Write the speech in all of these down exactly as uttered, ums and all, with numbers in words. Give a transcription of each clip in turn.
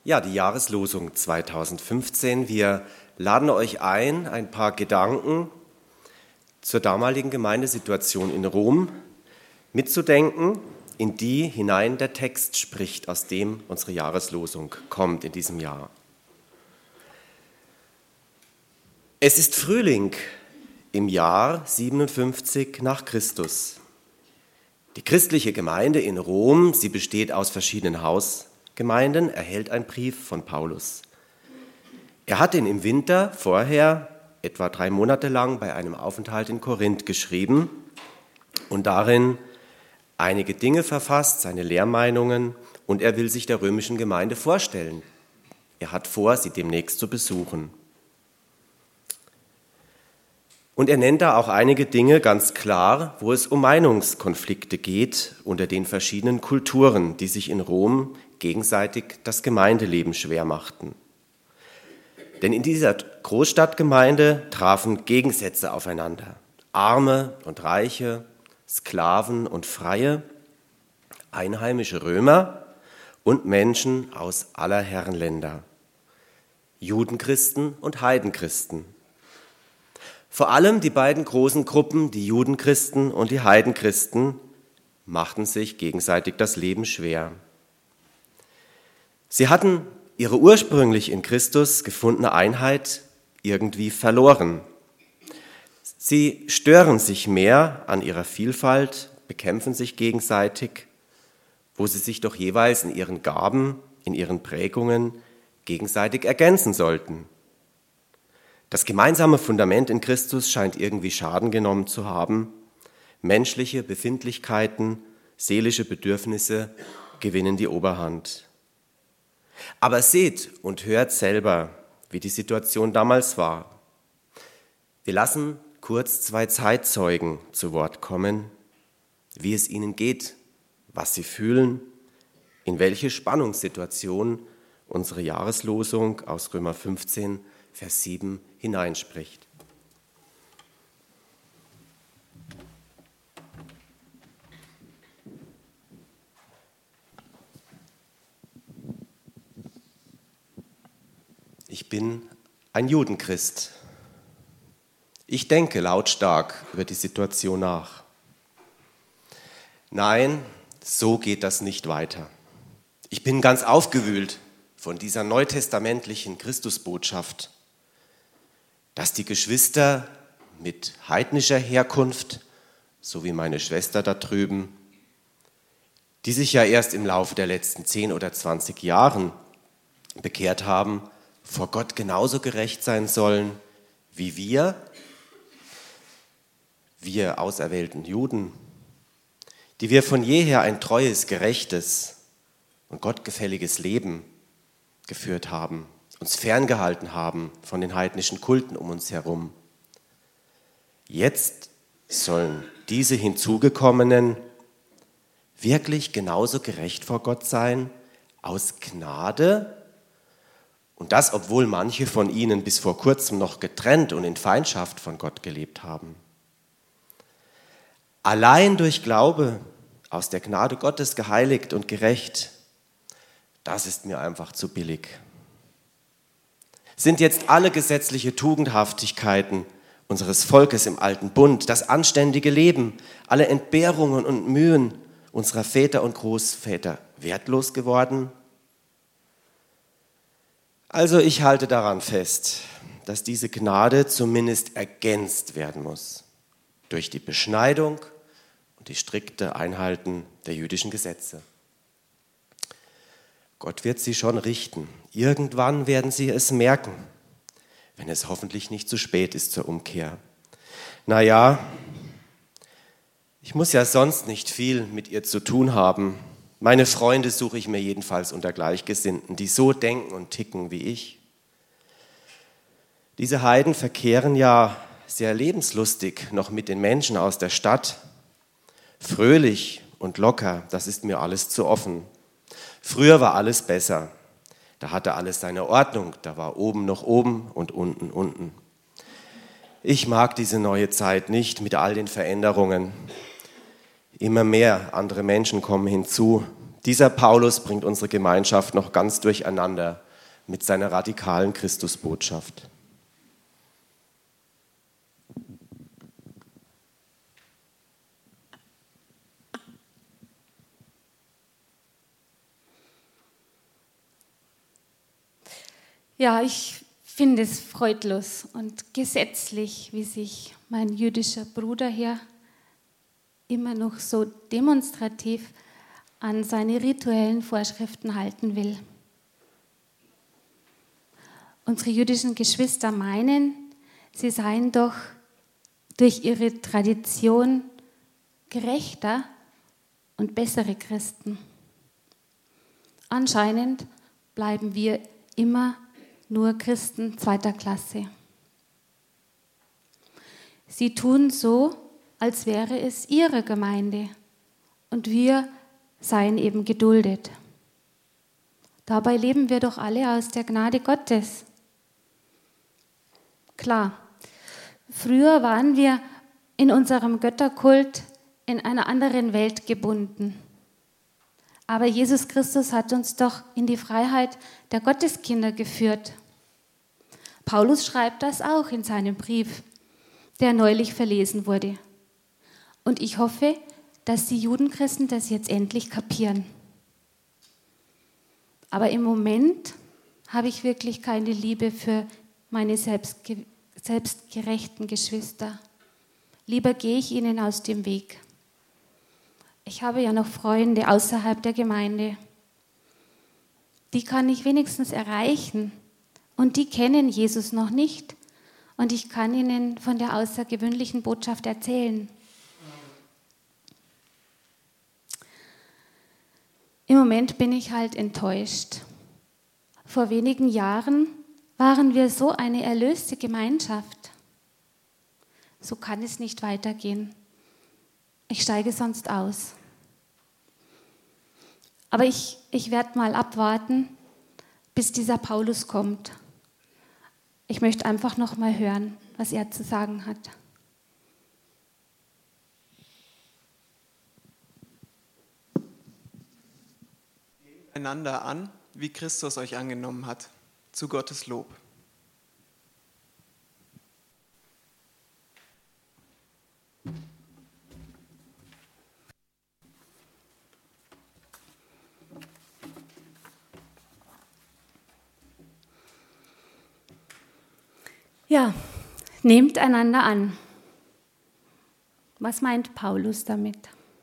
Ja, die Jahreslosung zweitausendfünfzehn. Wir laden euch ein, ein paar Gedanken zur damaligen Gemeindesituation in Rom mitzudenken, in die hinein der Text spricht, aus dem unsere Jahreslosung kommt in diesem Jahr. Es ist Frühling im Jahr siebenundfünfzig nach Christus. Die christliche Gemeinde in Rom, sie besteht aus verschiedenen Hausgemeinden, erhält einen Brief von Paulus. Er hat ihn im Winter vorher, etwa drei Monate lang, bei einem Aufenthalt in Korinth geschrieben und darin einige Dinge verfasst, seine Lehrmeinungen, und er will sich der römischen Gemeinde vorstellen. Er hat vor, sie demnächst zu besuchen. Und er nennt da auch einige Dinge ganz klar, wo es um Meinungskonflikte geht unter den verschiedenen Kulturen, die sich in Rom gegenseitig das Gemeindeleben schwer machten. Denn in dieser Großstadtgemeinde trafen Gegensätze aufeinander. Arme und Reiche, Sklaven und Freie, einheimische Römer und Menschen aus aller Herrenländer, Judenchristen und Heidenchristen. Vor allem die beiden großen Gruppen, die Judenchristen und die Heidenchristen, machten sich gegenseitig das Leben schwer. Sie hatten ihre ursprünglich in Christus gefundene Einheit irgendwie verloren. Sie stören sich mehr an ihrer Vielfalt, bekämpfen sich gegenseitig, wo sie sich doch jeweils in ihren Gaben, in ihren Prägungen gegenseitig ergänzen sollten. Das gemeinsame Fundament in Christus scheint irgendwie Schaden genommen zu haben. Menschliche Befindlichkeiten, seelische Bedürfnisse gewinnen die Oberhand. Aber seht und hört selber, wie die Situation damals war. Wir lassen kurz zwei Zeitzeugen zu Wort kommen, wie es ihnen geht, was sie fühlen, in welche Spannungssituation unsere Jahreslosung aus Römer fünfzehn, Vers sieben hineinspricht. Ich bin ein Judenchrist. Ich denke lautstark über die Situation nach. Nein, so geht das nicht weiter. Ich bin ganz aufgewühlt von dieser neutestamentlichen Christusbotschaft, dass die Geschwister mit heidnischer Herkunft, so wie meine Schwester da drüben, die sich ja erst im Laufe der letzten zehn oder zwanzig Jahren bekehrt haben, vor Gott genauso gerecht sein sollen wie wir, wir auserwählten Juden, die wir von jeher ein treues, gerechtes und gottgefälliges Leben geführt haben, uns ferngehalten haben von den heidnischen Kulten um uns herum. Jetzt sollen diese Hinzugekommenen wirklich genauso gerecht vor Gott sein, aus Gnade, und das, obwohl manche von ihnen bis vor kurzem noch getrennt und in Feindschaft von Gott gelebt haben. Allein durch Glaube, aus der Gnade Gottes geheiligt und gerecht, das ist mir einfach zu billig. Sind jetzt alle gesetzliche Tugendhaftigkeiten unseres Volkes im alten Bund, das anständige Leben, alle Entbehrungen und Mühen unserer Väter und Großväter wertlos geworden? Also ich halte daran fest, dass diese Gnade zumindest ergänzt werden muss durch die Beschneidung und die strikte Einhalten der jüdischen Gesetze. Gott wird sie schon richten. Irgendwann werden sie es merken, wenn es hoffentlich nicht zu spät ist zur Umkehr. Naja, ich muss ja sonst nicht viel mit ihr zu tun haben. Meine Freunde suche ich mir jedenfalls unter Gleichgesinnten, die so denken und ticken wie ich. Diese Heiden verkehren ja sehr lebenslustig noch mit den Menschen aus der Stadt. Fröhlich und locker, das ist mir alles zu offen. Früher war alles besser. Da hatte alles seine Ordnung. Da war oben noch oben und unten unten. Ich mag diese neue Zeit nicht mit all den Veränderungen. Immer mehr andere Menschen kommen hinzu, Dieser Paulus bringt unsere Gemeinschaft noch ganz durcheinander mit seiner radikalen Christusbotschaft. Ja, ich finde es freudlos und gesetzlich, wie sich mein jüdischer Bruder hier immer noch so demonstrativ an seine rituellen Vorschriften halten will. Unsere jüdischen Geschwister meinen, sie seien doch durch ihre Tradition gerechter und bessere Christen. Anscheinend bleiben wir immer nur Christen zweiter Klasse. Sie tun so, als wäre es ihre Gemeinde und wir seien eben geduldet. Dabei leben wir doch alle aus der Gnade Gottes. Klar, früher waren wir in unserem Götterkult in einer anderen Welt gebunden. Aber Jesus Christus hat uns doch in die Freiheit der Gotteskinder geführt. Paulus schreibt das auch in seinem Brief, der neulich verlesen wurde. Und ich hoffe, dass die Judenchristen das jetzt endlich kapieren. Aber im Moment habe ich wirklich keine Liebe für meine selbstge- selbstgerechten Geschwister. Lieber gehe ich ihnen aus dem Weg. Ich habe ja noch Freunde außerhalb der Gemeinde. Die kann ich wenigstens erreichen und die kennen Jesus noch nicht und ich kann ihnen von der außergewöhnlichen Botschaft erzählen. Im Moment bin ich halt enttäuscht. Vor wenigen Jahren waren wir so eine erlöste Gemeinschaft. So kann es nicht weitergehen. Ich steige sonst aus. Aber ich, ich werde mal abwarten, bis dieser Paulus kommt. Ich möchte einfach noch mal hören, was er zu sagen hat. Nehmt einander an, wie Christus euch angenommen hat, zu Gottes Lob. Ja, nehmt einander an. Was meint Paulus damit?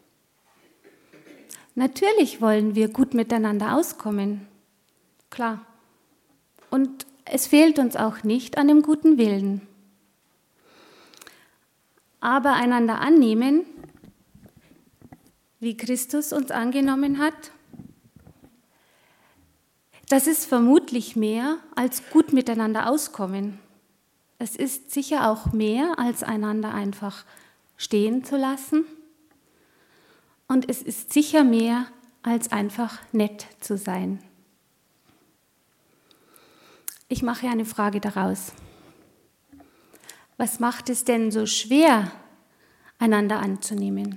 Natürlich wollen wir gut miteinander auskommen, klar. Und es fehlt uns auch nicht an dem guten Willen. Aber einander annehmen, wie Christus uns angenommen hat, das ist vermutlich mehr als gut miteinander auskommen. Es ist sicher auch mehr, als einander einfach stehen zu lassen. Und es ist sicher mehr, als einfach nett zu sein. Ich mache eine Frage daraus. Was macht es denn so schwer, einander anzunehmen?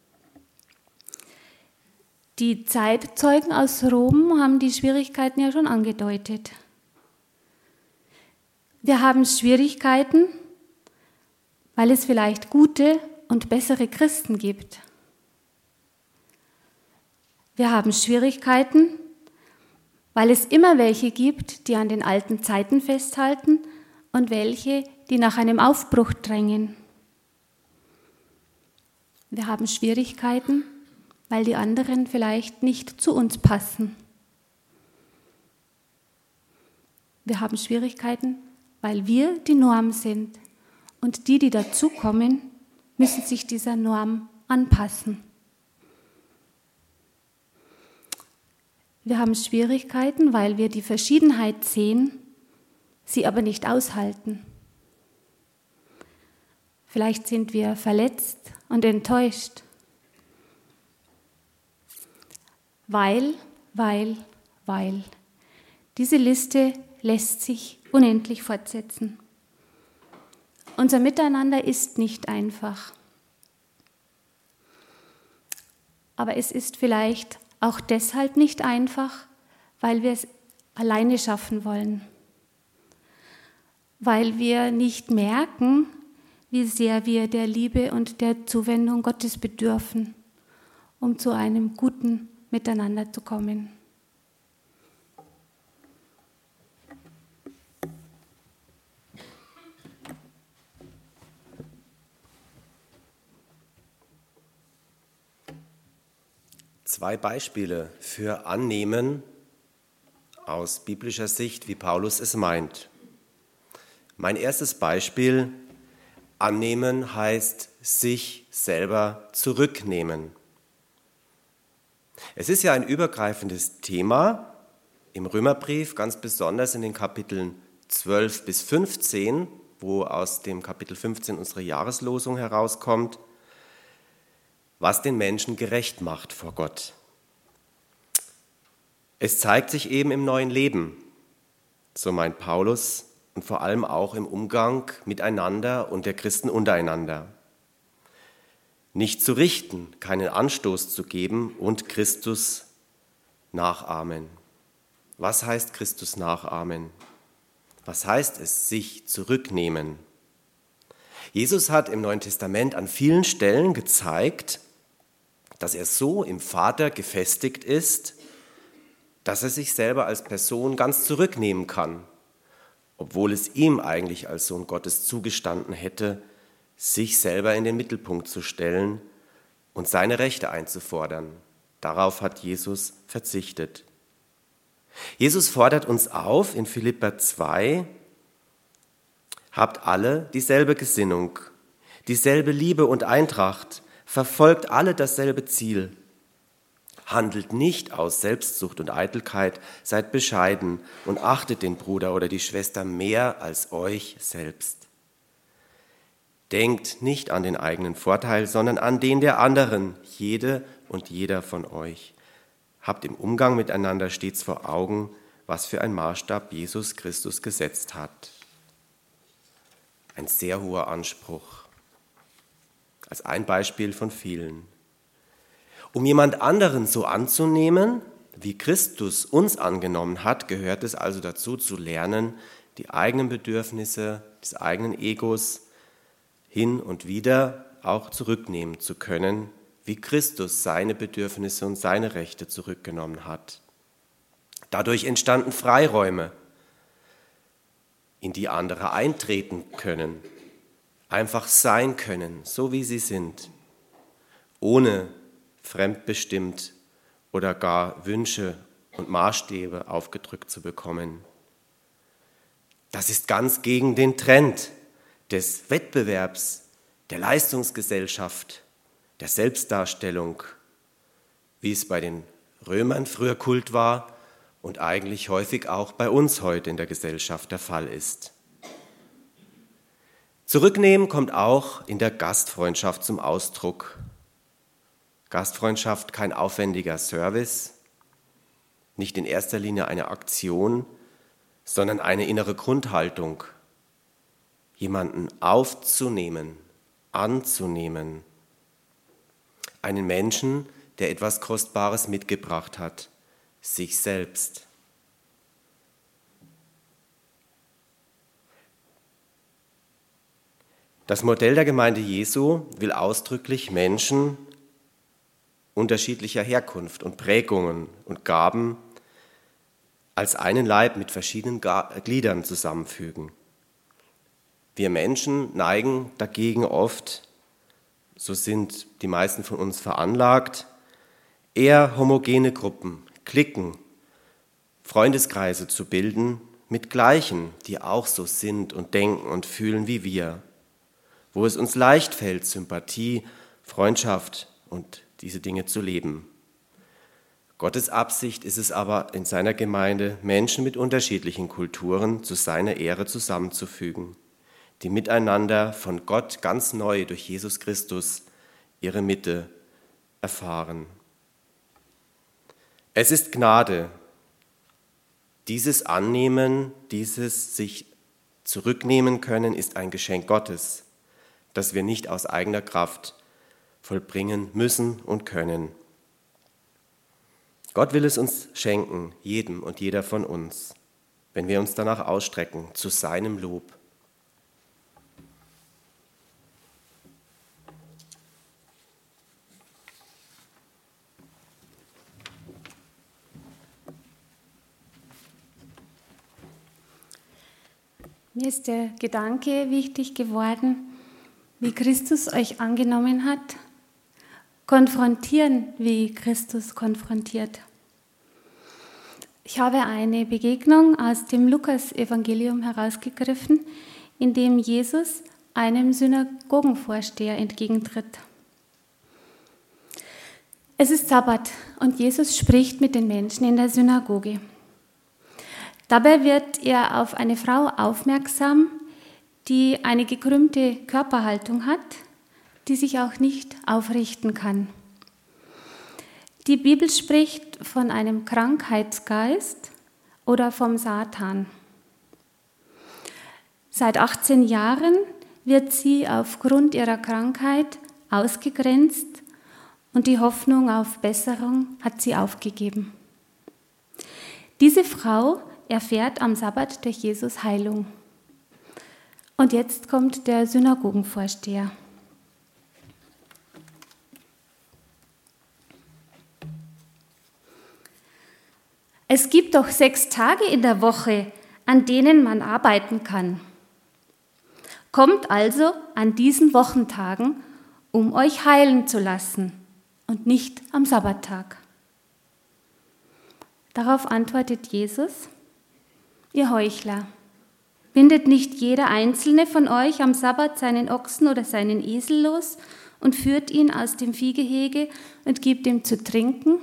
Die Zeitzeugen aus Rom haben die Schwierigkeiten ja schon angedeutet. Wir haben Schwierigkeiten, weil es vielleicht gute und bessere Christen gibt. Wir haben Schwierigkeiten, weil es immer welche gibt, die an den alten Zeiten festhalten und welche, die nach einem Aufbruch drängen. Wir haben Schwierigkeiten, weil die anderen vielleicht nicht zu uns passen. Wir haben Schwierigkeiten, weil wir die Norm sind und die, die dazukommen, müssen sich dieser Norm anpassen. Wir haben Schwierigkeiten, weil wir die Verschiedenheit sehen, sie aber nicht aushalten. Vielleicht sind wir verletzt und enttäuscht. Weil, weil, weil. Diese Liste lässt sich unendlich fortsetzen. Unser Miteinander ist nicht einfach. Aber es ist vielleicht auch deshalb nicht einfach, weil wir es alleine schaffen wollen. Weil wir nicht merken, wie sehr wir der Liebe und der Zuwendung Gottes bedürfen, um zu einem guten Miteinander zu kommen. Zwei Beispiele für Annehmen aus biblischer Sicht, wie Paulus es meint. Mein erstes Beispiel: Annehmen heißt sich selber zurücknehmen. Es ist ja ein übergreifendes Thema im Römerbrief, ganz besonders in den Kapiteln zwölf bis fünfzehn, wo aus dem Kapitel fünfzehn unsere Jahreslosung herauskommt, was den Menschen gerecht macht vor Gott. Es zeigt sich eben im neuen Leben, so meint Paulus, und vor allem auch im Umgang miteinander und der Christen untereinander. Nicht zu richten, keinen Anstoß zu geben und Christus nachahmen. Was heißt Christus nachahmen? Was heißt es, sich zurücknehmen? Jesus hat im Neuen Testament an vielen Stellen gezeigt, dass er so im Vater gefestigt ist, dass er sich selber als Person ganz zurücknehmen kann, obwohl es ihm eigentlich als Sohn Gottes zugestanden hätte, sich selber in den Mittelpunkt zu stellen und seine Rechte einzufordern. Darauf hat Jesus verzichtet. Jesus fordert uns auf in Philipper zwei: Habt alle dieselbe Gesinnung, dieselbe Liebe und Eintracht, verfolgt alle dasselbe Ziel. Handelt nicht aus Selbstsucht und Eitelkeit, seid bescheiden und achtet den Bruder oder die Schwester mehr als euch selbst. Denkt nicht an den eigenen Vorteil, sondern an den der anderen, jede und jeder von euch. Habt im Umgang miteinander stets vor Augen, was für ein Maßstab Jesus Christus gesetzt hat. Ein sehr hoher Anspruch. Als ein Beispiel von vielen. Um jemand anderen so anzunehmen, wie Christus uns angenommen hat, gehört es also dazu zu lernen, die eigenen Bedürfnisse des eigenen Egos hin und wieder auch zurücknehmen zu können, wie Christus seine Bedürfnisse und seine Rechte zurückgenommen hat. Dadurch entstanden Freiräume, in die andere eintreten können, einfach sein können, so wie sie sind, ohne fremdbestimmt oder gar Wünsche und Maßstäbe aufgedrückt zu bekommen. Das ist ganz gegen den Trend des Wettbewerbs, der Leistungsgesellschaft, der Selbstdarstellung, wie es bei den Römern früher Kult war und eigentlich häufig auch bei uns heute in der Gesellschaft der Fall ist. Zurücknehmen kommt auch in der Gastfreundschaft zum Ausdruck. Gastfreundschaft kein aufwendiger Service, nicht in erster Linie eine Aktion, sondern eine innere Grundhaltung, jemanden aufzunehmen, anzunehmen, einen Menschen, der etwas Kostbares mitgebracht hat, sich selbst. Das Modell der Gemeinde Jesu will ausdrücklich Menschen unterschiedlicher Herkunft und Prägungen und Gaben als einen Leib mit verschiedenen Gliedern zusammenfügen. Wir Menschen neigen dagegen oft, so sind die meisten von uns veranlagt, eher homogene Gruppen, Cliquen, Freundeskreise zu bilden mit Gleichen, die auch so sind und denken und fühlen wie wir, wo es uns leicht fällt, Sympathie, Freundschaft und diese Dinge zu leben. Gottes Absicht ist es aber in seiner Gemeinde, Menschen mit unterschiedlichen Kulturen zu seiner Ehre zusammenzufügen, die miteinander von Gott ganz neu durch Jesus Christus ihre Mitte erfahren. Es ist Gnade, dieses Annehmen, dieses sich zurücknehmen können, ist ein Geschenk Gottes, das wir nicht aus eigener Kraft vollbringen müssen und können. Gott will es uns schenken, jedem und jeder von uns, wenn wir uns danach ausstrecken, zu seinem Lob. Mir ist der Gedanke wichtig geworden, wie Christus euch angenommen hat. Konfrontieren, wie Christus konfrontiert. Ich habe eine Begegnung aus dem Lukas-Evangelium herausgegriffen, in dem Jesus einem Synagogenvorsteher entgegentritt. Es ist Sabbat und Jesus spricht mit den Menschen in der Synagoge. Dabei wird er auf eine Frau aufmerksam, die eine gekrümmte Körperhaltung hat, die sich auch nicht aufrichten kann. Die Bibel spricht von einem Krankheitsgeist oder vom Satan. Seit achtzehn Jahren wird sie aufgrund ihrer Krankheit ausgegrenzt und die Hoffnung auf Besserung hat sie aufgegeben. Diese Frau erfährt am Sabbat durch Jesus Heilung. Und jetzt kommt der Synagogenvorsteher. Es gibt doch sechs Tage in der Woche, an denen man arbeiten kann. Kommt also an diesen Wochentagen, um euch heilen zu lassen und nicht am Sabbattag. Darauf antwortet Jesus: Ihr Heuchler, bindet nicht jeder Einzelne von euch am Sabbat seinen Ochsen oder seinen Esel los und führt ihn aus dem Viehgehege und gibt ihm zu trinken?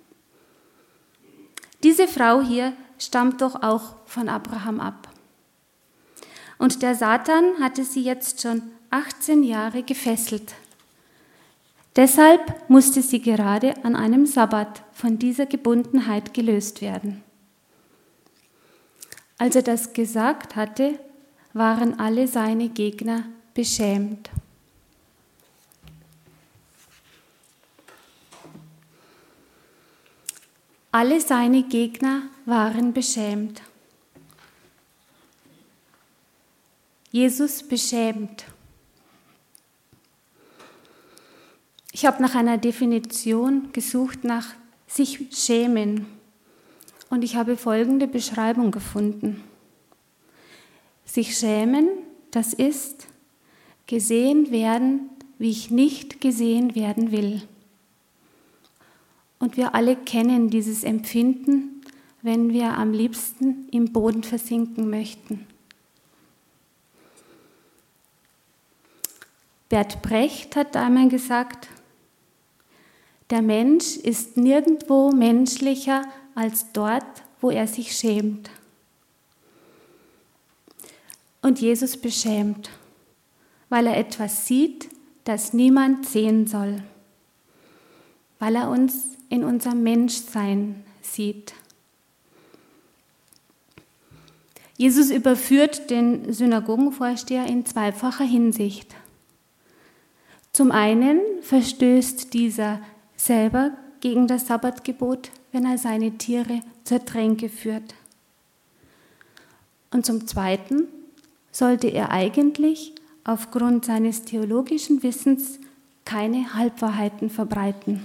Diese Frau hier stammt doch auch von Abraham ab. Und der Satan hatte sie jetzt schon achtzehn Jahre gefesselt. Deshalb musste sie gerade an einem Sabbat von dieser Gebundenheit gelöst werden. Als er das gesagt hatte, waren alle seine Gegner beschämt. Alle seine Gegner waren beschämt. Jesus beschämt. Ich habe nach einer Definition gesucht nach sich schämen. Und ich habe folgende Beschreibung gefunden. Sich schämen, das ist gesehen werden, wie ich nicht gesehen werden will. Und wir alle kennen dieses Empfinden, wenn wir am liebsten im Boden versinken möchten. Bert Brecht hat einmal gesagt, der Mensch ist nirgendwo menschlicher als dort, wo er sich schämt. Und Jesus beschämt, weil er etwas sieht, das niemand sehen soll, weil er uns in unserem Menschsein sieht. Jesus überführt den Synagogenvorsteher in zweifacher Hinsicht. Zum einen verstößt dieser selber gegen das Sabbatgebot, wenn er seine Tiere zur Tränke führt. Und zum Zweiten sollte er eigentlich aufgrund seines theologischen Wissens keine Halbwahrheiten verbreiten.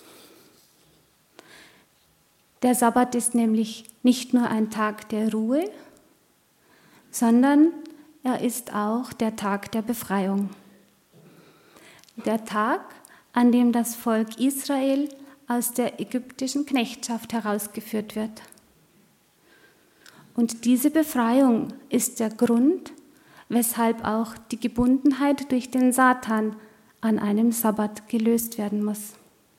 Der Sabbat ist nämlich nicht nur ein Tag der Ruhe, sondern er ist auch der Tag der Befreiung. Der Tag, an dem das Volk Israel aus der ägyptischen Knechtschaft herausgeführt wird. Und diese Befreiung ist der Grund, weshalb auch die Gebundenheit durch den Satan an einem Sabbat gelöst werden muss.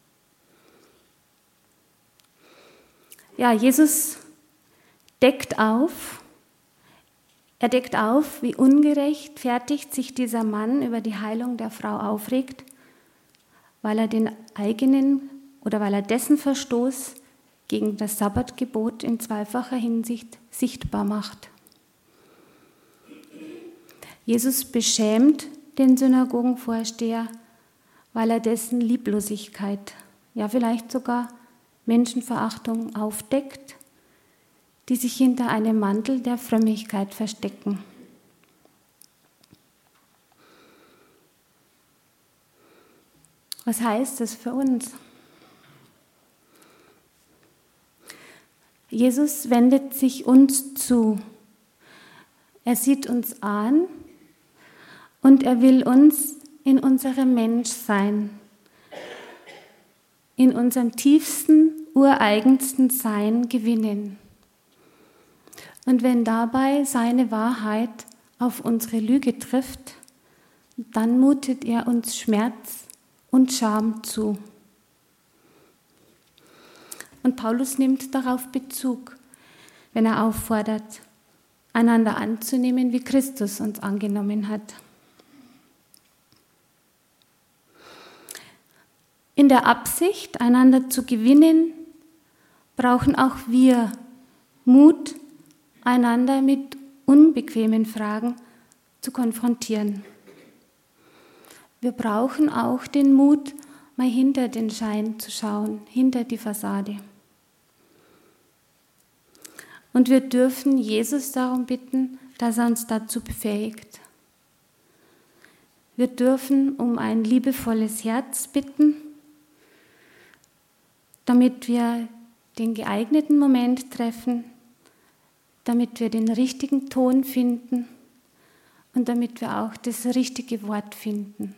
Ja, Jesus deckt auf, er deckt auf, wie ungerechtfertigt sich dieser Mann über die Heilung der Frau aufregt, weil er den eigenen oder weil er dessen Verstoß gegen das Sabbatgebot in zweifacher Hinsicht sichtbar macht. Jesus beschämt den Synagogenvorsteher, weil er dessen Lieblosigkeit, ja vielleicht sogar Menschenverachtung aufdeckt, die sich hinter einem Mantel der Frömmigkeit verstecken. Was heißt das für uns? Jesus wendet sich uns zu. Er sieht uns an und er will uns in unserem Menschsein, in unserem tiefsten, ureigensten Sein gewinnen. Und wenn dabei seine Wahrheit auf unsere Lüge trifft, dann mutet er uns Schmerz und Scham zu. Und Paulus nimmt darauf Bezug, wenn er auffordert, einander anzunehmen, wie Christus uns angenommen hat. In der Absicht, einander zu gewinnen, brauchen auch wir Mut, einander mit unbequemen Fragen zu konfrontieren. Wir brauchen auch den Mut, mal hinter den Schein zu schauen, hinter die Fassade. Und wir dürfen Jesus darum bitten, dass er uns dazu befähigt. Wir dürfen um ein liebevolles Herz bitten, damit wir den geeigneten Moment treffen, damit wir den richtigen Ton finden und damit wir auch das richtige Wort finden.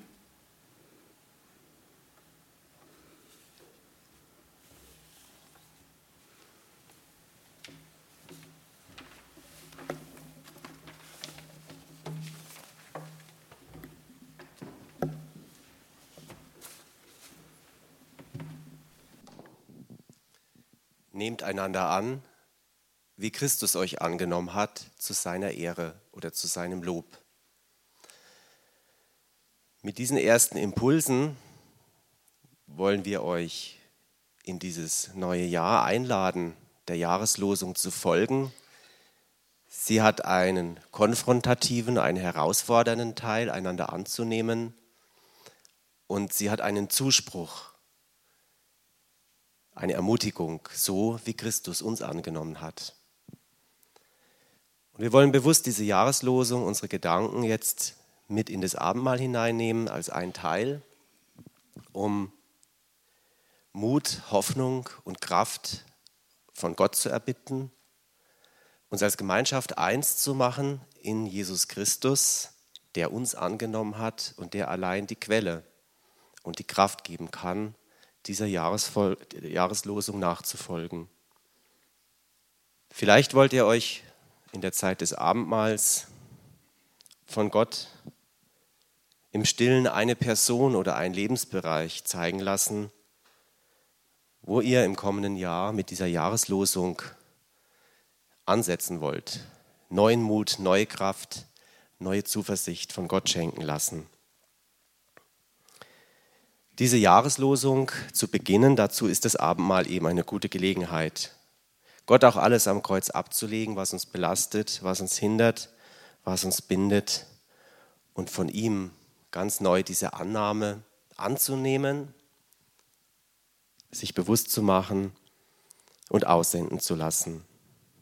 Nehmt einander an, wie Christus euch angenommen hat, zu seiner Ehre oder zu seinem Lob. Mit diesen ersten Impulsen wollen wir euch in dieses neue Jahr einladen, der Jahreslosung zu folgen. Sie hat einen konfrontativen, einen herausfordernden Teil, einander anzunehmen, und sie hat einen Zuspruch, eine Ermutigung, so wie Christus uns angenommen hat. Und wir wollen bewusst diese Jahreslosung, unsere Gedanken jetzt mit in das Abendmahl hineinnehmen als einen Teil, um Mut, Hoffnung und Kraft von Gott zu erbitten, uns als Gemeinschaft eins zu machen in Jesus Christus, der uns angenommen hat und der allein die Quelle und die Kraft geben kann, dieser Jahresvol- Jahreslosung nachzufolgen. Vielleicht wollt ihr euch in der Zeit des Abendmahls von Gott im Stillen eine Person oder einen Lebensbereich zeigen lassen, wo ihr im kommenden Jahr mit dieser Jahreslosung ansetzen wollt. Neuen Mut, neue Kraft, neue Zuversicht von Gott schenken lassen. Diese Jahreslosung zu beginnen, dazu ist das Abendmahl eben eine gute Gelegenheit. Gott auch alles am Kreuz abzulegen, was uns belastet, was uns hindert, was uns bindet, und von ihm ganz neu diese Annahme anzunehmen, sich bewusst zu machen und aussenden zu lassen.